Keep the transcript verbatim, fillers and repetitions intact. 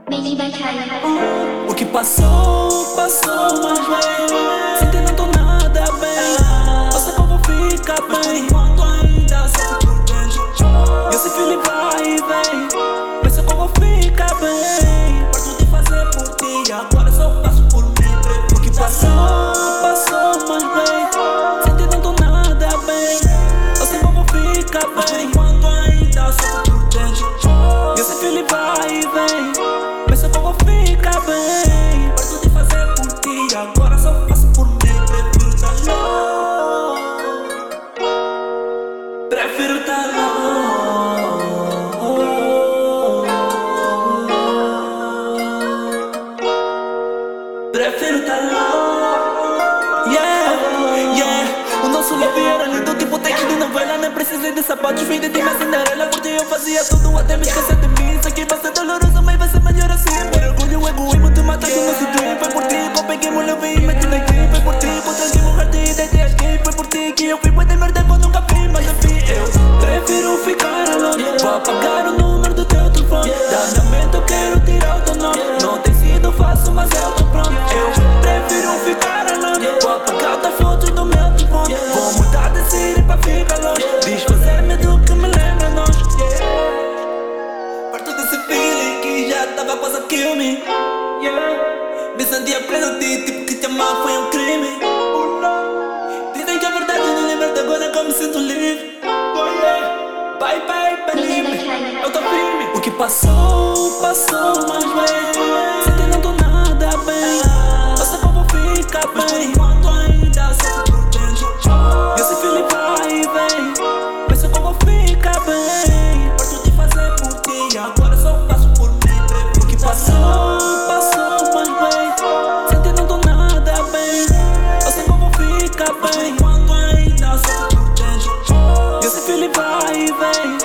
O que passou, passou, mas vem. Sem ter não tô nada bem. Você como fica bem quando ainda sou por dentro. Eu sei que ele vai e vem. Pensa como fica bem. Parto de fazer por ti, agora só faço por mim. O que passou, passou, mas vem. Sem ter não tô nada bem. Eu sei como fica bem quando ainda sou por dentro. Eu sei que ele vai e vem. Pensa como fica bem. Parto de fazer por ti, agora só faço por mim. Prefiro tá longe. Prefiro tá longe. Prefiro tá longe. Yeah, yeah. O nosso love era lindo, tipo take de novela. Nem precisei de sapatos, fim de minha Cinderela. Porque eu fazia tudo até me esquecer de mim. Isso aqui vai ser doloroso, mas vai ser melhor assim. Por orgulho, egoísmo, te mataste no nosso dream. Foi por ti que eu peguei, me levei e meti na game. Foi por ti que eu tranquei, morrer-te e deitei as gays. Foi por ti que eu fui, pode merda que eu nunca vi. Mas enfim, eu prefiro ficar alone. Vou apagar o número do teu telefone. Da minha mente eu quero tirar o teu nome. Não tem sido fácil, mas eu tô pronto. Eu prefiro ficar alone. Vou apagar as fotos do meu telefone. Vou mudar de city pra ficar longe. Desfazer-me do que me lembra nós. Parto desse feeling que já tava quase a kill me. Me sentia preso a ti, tipo que te amar foi um crime. Dizem que a verdade não liberta, agora que eu me sinto livre. Bye bye, believe, eu tô firme. O que passou, passou, mas vem. Sem ter não tô nada bem. Você como fica bem quando ainda sou por dentro. Eu sei que ele vai e vem. Pensa como fica bem. Parto de fazer por ti, agora só faço por mim. O que passou, passou, mas vem. Sem ter não tô nada bem. Eu sei como fica bem quando ainda sou por dentro. Eu sei que ele vai e vem.